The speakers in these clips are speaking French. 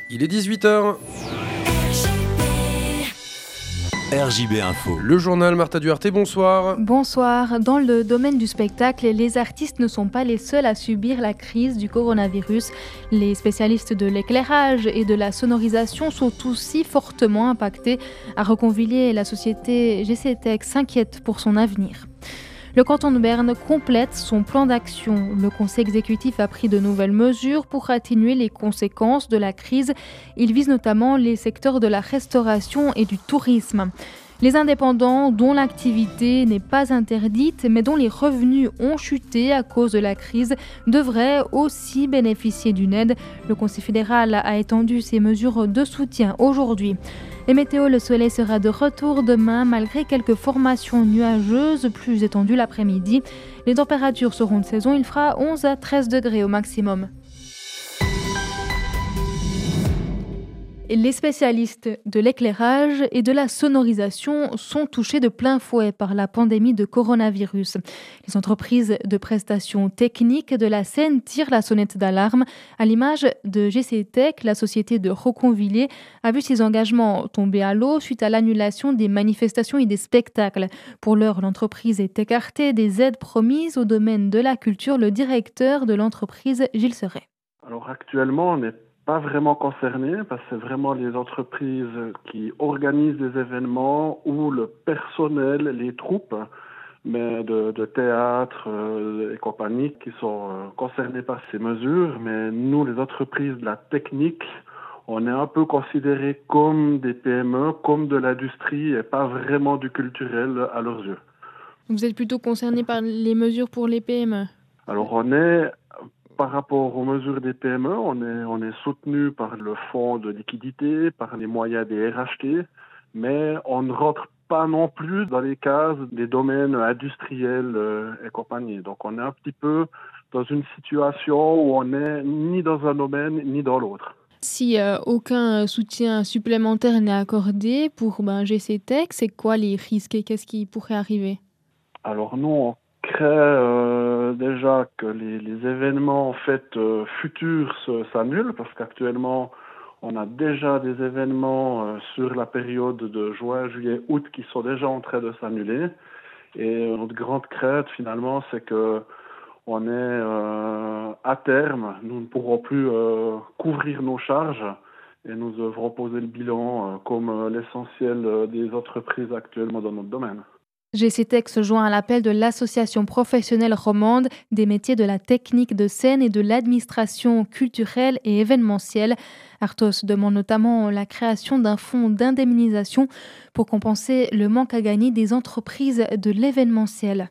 Il est 18h. RJB Info. Le journal Martha Duarte, bonsoir. Bonsoir. Dans le domaine du spectacle, les artistes ne sont pas les seuls à subir la crise du coronavirus. Les spécialistes de l'éclairage et de la sonorisation sont aussi fortement impactés. À Reconvilier, la société GCTEC s'inquiète pour son avenir. Le canton de Berne complète son plan d'action. Le conseil exécutif a pris de nouvelles mesures pour atténuer les conséquences de la crise. Il vise notamment les secteurs de la restauration et du tourisme. Les indépendants dont l'activité n'est pas interdite mais dont les revenus ont chuté à cause de la crise devraient aussi bénéficier d'une aide. Le Conseil fédéral a étendu ces mesures de soutien aujourd'hui. Les météos, le soleil sera de retour demain malgré quelques formations nuageuses plus étendues l'après-midi. Les températures seront de saison, il fera 11 à 13 degrés au maximum. Les spécialistes de l'éclairage et de la sonorisation sont touchés de plein fouet par la pandémie de coronavirus. Les entreprises de prestations techniques de la scène tirent la sonnette d'alarme. À l'image de GCTEC, la société de Reconvilier a vu ses engagements tomber à l'eau suite à l'annulation des manifestations et des spectacles. Pour l'heure, l'entreprise est écartée des aides promises au domaine de la culture. Le directeur de l'entreprise, Gilles Serret. Alors actuellement, on n'est pas vraiment concerné parce que c'est vraiment les entreprises qui organisent des événements ou le personnel, les troupes mais de théâtre et compagnie qui sont concernés par ces mesures. Mais nous, les entreprises de la technique, on est un peu considérés comme des PME, comme de l'industrie et pas vraiment du culturel à leurs yeux. Vous êtes plutôt concerné par les mesures pour les PME ? Alors on est... Par rapport aux mesures des PME, on est soutenu par le fonds de liquidité, par les moyens des RHT, mais on ne rentre pas non plus dans les cases des domaines industriels et compagnie. Donc on est un petit peu dans une situation où on n'est ni dans un domaine ni dans l'autre. Si aucun soutien supplémentaire n'est accordé pour GCTEC, c'est quoi les risques et qu'est-ce qui pourrait arriver ? Alors nous, on crée déjà que les événements en fait futurs s'annulent parce qu'actuellement on a déjà des événements sur la période de juin, juillet, août qui sont déjà en train de s'annuler et notre grande crainte finalement c'est que on est à terme, nous ne pourrons plus couvrir nos charges et nous devrons poser le bilan comme l'essentiel des entreprises actuellement dans notre domaine. GCTEC se joint à l'appel de l'Association professionnelle romande des métiers de la technique de scène et de l'administration culturelle et événementielle. Artos demande notamment la création d'un fonds d'indemnisation pour compenser le manque à gagner des entreprises de l'événementiel.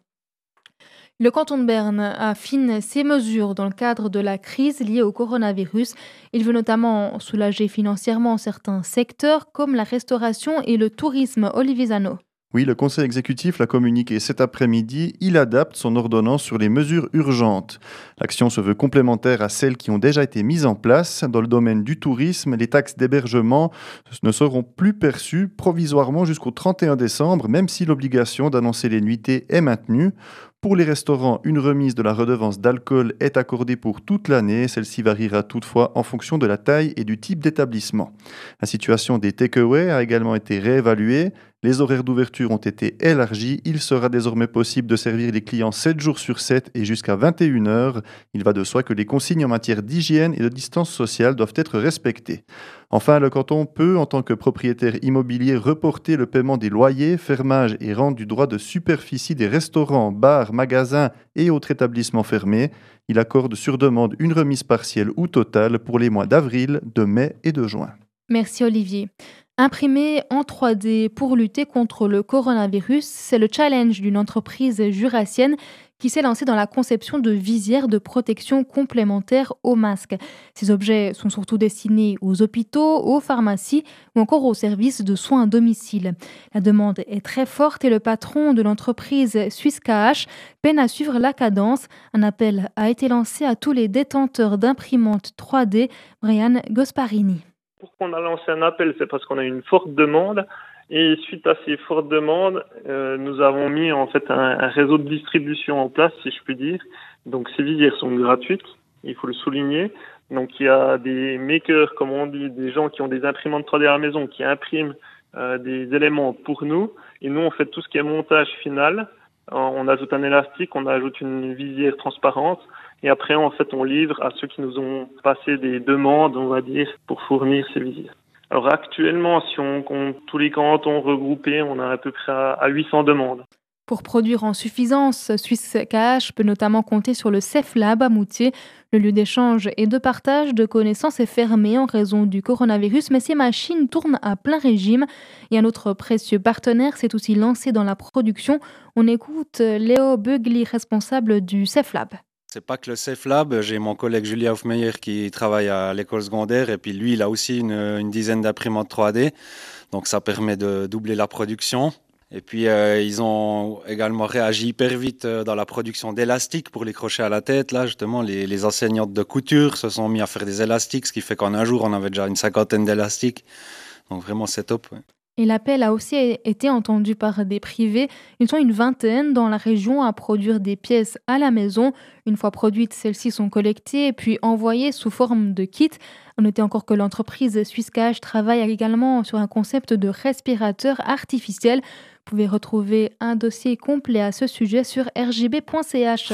Le canton de Berne affine ses mesures dans le cadre de la crise liée au coronavirus. Il veut notamment soulager financièrement certains secteurs comme la restauration et le tourisme. Olivier Zano. Oui, le Conseil exécutif l'a communiqué cet après-midi. Il adapte son ordonnance sur les mesures urgentes. L'action se veut complémentaire à celles qui ont déjà été mises en place. Dans le domaine du tourisme, les taxes d'hébergement ne seront plus perçues provisoirement jusqu'au 31 décembre, même si l'obligation d'annoncer les nuitées est maintenue. Pour les restaurants, une remise de la redevance d'alcool est accordée pour toute l'année. Celle-ci variera toutefois en fonction de la taille et du type d'établissement. La situation des take-away a également été réévaluée. Les horaires d'ouverture ont été élargis. Il sera désormais possible de servir les clients 7 jours sur 7 et jusqu'à 21 heures. Il va de soi que les consignes en matière d'hygiène et de distance sociale doivent être respectées. Enfin, le canton peut, en tant que propriétaire immobilier, reporter le paiement des loyers, fermage et rente du droit de superficie des restaurants, bars, magasins et autres établissements fermés. Il accorde sur demande une remise partielle ou totale pour les mois d'avril, de mai et de juin. Merci Olivier. Imprimer en 3D pour lutter contre le coronavirus, c'est le challenge d'une entreprise jurassienne qui s'est lancée dans la conception de visières de protection complémentaires aux masques. Ces objets sont surtout destinés aux hôpitaux, aux pharmacies ou encore aux services de soins à domicile. La demande est très forte et le patron de l'entreprise Suisse KH peine à suivre la cadence. Un appel a été lancé à tous les détenteurs d'imprimantes 3D. Brian Gosparini. Pourquoi on a lancé un appel, c'est parce qu'on a une forte demande et suite à ces fortes demandes, nous avons mis en fait un réseau de distribution en place, si je puis dire. Donc ces visières sont gratuites, il faut le souligner. Donc il y a des makers, comme on dit, des gens qui ont des imprimantes 3D à la maison, qui impriment des éléments pour nous. Et nous, on fait tout ce qui est montage final. On ajoute un élastique, on ajoute une visière transparente. Et après, en fait, on livre à ceux qui nous ont passé des demandes, on va dire, pour fournir ces visières. Alors actuellement, si on compte tous les cantons regroupés, on a à peu près à 800 demandes. Pour produire en suffisance, SwissKH peut notamment compter sur le CEFLab à Moutier. Le lieu d'échange et de partage de connaissances est fermé en raison du coronavirus, mais ces machines tournent à plein régime. Et un autre précieux partenaire s'est aussi lancé dans la production. On écoute Léo Beugli, responsable du CEFLab. C'est pas que le CEFLab, j'ai mon collègue Julia Hofmeyer qui travaille à l'école secondaire et puis lui, il a aussi une dizaine d'imprimantes 3D. Donc ça permet de doubler la production. Et puis, ils ont également réagi hyper vite dans la production d'élastiques pour les crochets à la tête. Là, justement, les enseignantes de couture se sont mis à faire des élastiques, ce qui fait qu'en un jour, on avait déjà une 50aine d'élastiques. Donc, vraiment, c'est top. Ouais. Et l'appel a aussi été entendu par des privés. Ils sont une vingtaine dans la région à produire des pièces à la maison. Une fois produites, celles-ci sont collectées puis envoyées sous forme de kit. On notait encore que l'entreprise SwissKH travaille également sur un concept de respirateur artificiel. Vous pouvez retrouver un dossier complet à ce sujet sur rjb.ch.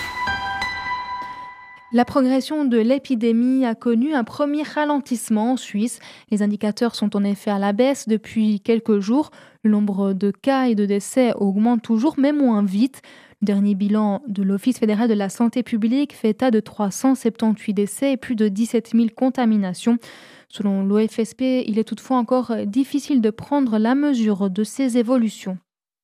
La progression de l'épidémie a connu un premier ralentissement en Suisse. Les indicateurs sont en effet à la baisse depuis quelques jours. Le nombre de cas et de décès augmente toujours, mais moins vite. Le dernier bilan de l'Office fédéral de la santé publique fait état de 378 décès et plus de 17 000 contaminations. Selon l'OFSP, il est toutefois encore difficile de prendre la mesure de ces évolutions.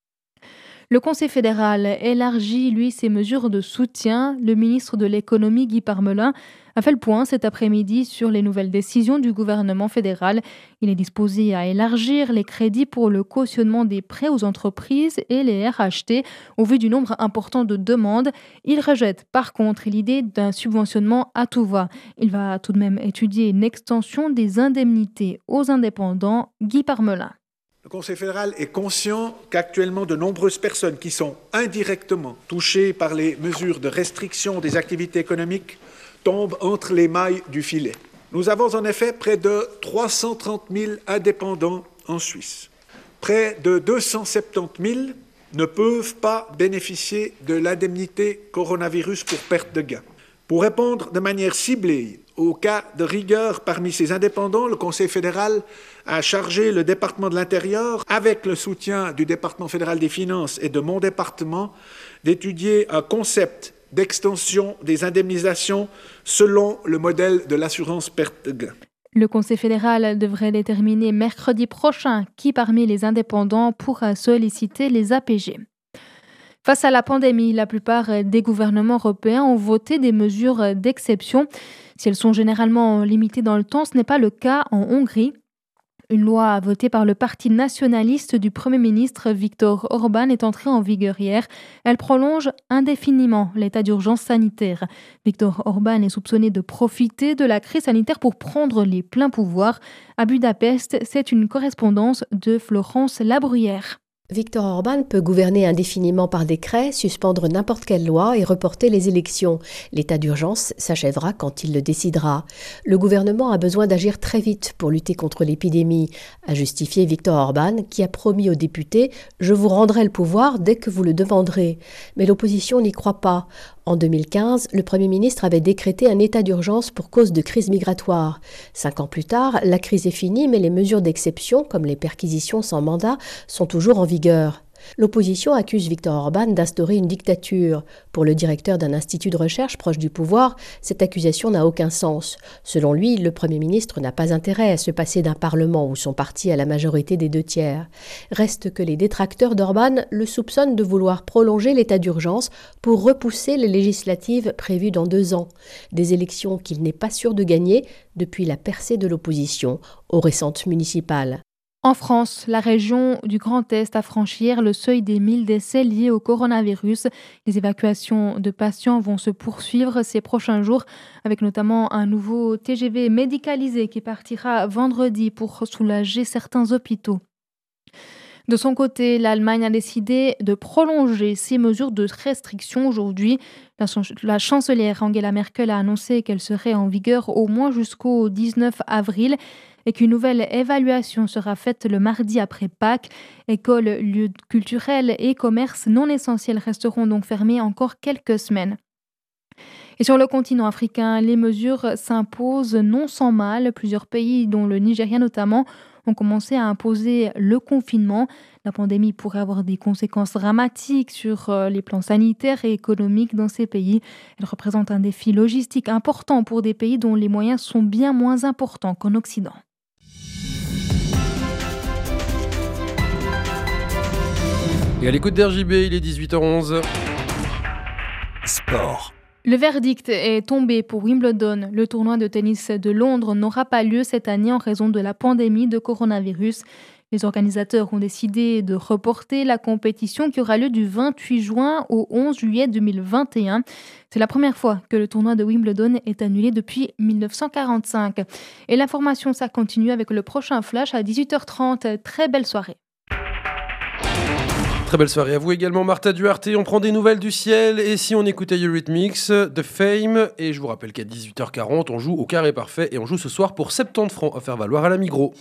Le Conseil fédéral élargit, lui, ses mesures de soutien. Le ministre de l'économie, Guy Parmelin, a fait le point cet après-midi sur les nouvelles décisions du gouvernement fédéral. Il est disposé à élargir les crédits pour le cautionnement des prêts aux entreprises et les RHT au vu du nombre important de demandes. Il rejette par contre l'idée d'un subventionnement à tout va. Il va tout de même étudier une extension des indemnités aux indépendants. Guy Parmelin. Le Conseil fédéral est conscient qu'actuellement de nombreuses personnes qui sont indirectement touchées par les mesures de restriction des activités économiques tombent entre les mailles du filet. Nous avons en effet près de 330 000 indépendants en Suisse. Près de 270 000 ne peuvent pas bénéficier de l'indemnité coronavirus pour perte de gain. Pour répondre de manière ciblée aux cas de rigueur parmi ces indépendants, le Conseil fédéral a chargé le département de l'Intérieur, avec le soutien du département fédéral des Finances et de mon département, d'étudier un concept d'extension des indemnisations selon le modèle de l'assurance perte de gain. Le Conseil fédéral devrait déterminer mercredi prochain qui parmi les indépendants pourra solliciter les APG. Face à la pandémie, la plupart des gouvernements européens ont voté des mesures d'exception. Si elles sont généralement limitées dans le temps, ce n'est pas le cas en Hongrie. Une loi votée par le parti nationaliste du Premier ministre Viktor Orban est entrée en vigueur hier. Elle prolonge indéfiniment l'état d'urgence sanitaire. Viktor Orban est soupçonné de profiter de la crise sanitaire pour prendre les pleins pouvoirs. À Budapest, c'est une correspondance de Florence Labruyère. Viktor Orban peut gouverner indéfiniment par décret, suspendre n'importe quelle loi et reporter les élections. L'état d'urgence s'achèvera quand il le décidera. Le gouvernement a besoin d'agir très vite pour lutter contre l'épidémie, a justifié Viktor Orban, qui a promis aux députés « Je vous rendrai le pouvoir dès que vous le demanderez ». Mais l'opposition n'y croit pas. En 2015, le Premier ministre avait décrété un état d'urgence pour cause de crise migratoire. 5 ans plus tard, la crise est finie, mais les mesures d'exception, comme les perquisitions sans mandat, sont toujours en vigueur. L'opposition accuse Viktor Orban d'instaurer une dictature. Pour le directeur d'un institut de recherche proche du pouvoir, cette accusation n'a aucun sens. Selon lui, le Premier ministre n'a pas intérêt à se passer d'un parlement où son parti a la majorité des 2 tiers. Reste que les détracteurs d'Orban le soupçonnent de vouloir prolonger l'état d'urgence pour repousser les législatives prévues dans 2 ans. Des élections qu'il n'est pas sûr de gagner depuis la percée de l'opposition aux récentes municipales. En France, la région du Grand Est a franchi hier le seuil des 1000 décès liés au coronavirus. Les évacuations de patients vont se poursuivre ces prochains jours, avec notamment un nouveau TGV médicalisé qui partira vendredi pour soulager certains hôpitaux. De son côté, l'Allemagne a décidé de prolonger ses mesures de restriction aujourd'hui. La chancelière Angela Merkel a annoncé qu'elle serait en vigueur au moins jusqu'au 19 avril et qu'une nouvelle évaluation sera faite le mardi après Pâques. Écoles, lieux culturels et commerces non essentiels resteront donc fermés encore quelques semaines. Et sur le continent africain, les mesures s'imposent non sans mal. Plusieurs pays, dont le Nigeria notamment, ont commencé à imposer le confinement. La pandémie pourrait avoir des conséquences dramatiques sur les plans sanitaires et économiques dans ces pays. Elle représente un défi logistique important pour des pays dont les moyens sont bien moins importants qu'en Occident. Et à l'écoute d'RJB, il est 18h11. Sport. Le verdict est tombé pour Wimbledon. Le tournoi de tennis de Londres n'aura pas lieu cette année en raison de la pandémie de coronavirus. Les organisateurs ont décidé de reporter la compétition qui aura lieu du 28 juin au 11 juillet 2021. C'est la première fois que le tournoi de Wimbledon est annulé depuis 1945. Et l'information, ça continue avec le prochain flash à 18h30. Très belle soirée. Très belle soirée à vous également, Martha Duarte. On prend des nouvelles du ciel et si on écoutait Eurythmics, The Fame. Et je vous rappelle qu'à 18h40, on joue au carré parfait et on joue ce soir pour 70 francs à faire valoir à la Migros.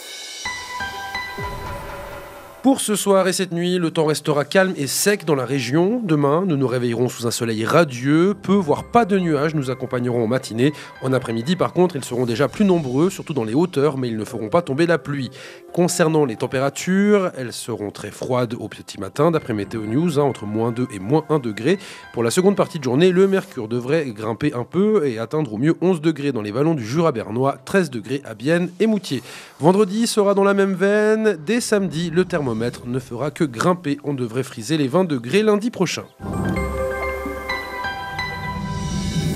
Pour ce soir et cette nuit, le temps restera calme et sec dans la région. Demain, nous nous réveillerons sous un soleil radieux. Peu, voire pas de nuages nous accompagneront en matinée. En après-midi, par contre, ils seront déjà plus nombreux, surtout dans les hauteurs, mais ils ne feront pas tomber la pluie. Concernant les températures, elles seront très froides au petit matin, d'après Météo News, entre moins 2 et moins 1 degré. Pour la seconde partie de journée, le mercure devrait grimper un peu et atteindre au mieux 11 degrés dans les vallons du Jura bernois, 13 degrés à Bienne et Moutier. Vendredi sera dans la même veine. Dès samedi, le thermomètre ne fera que grimper. On devrait friser les 20 degrés lundi prochain.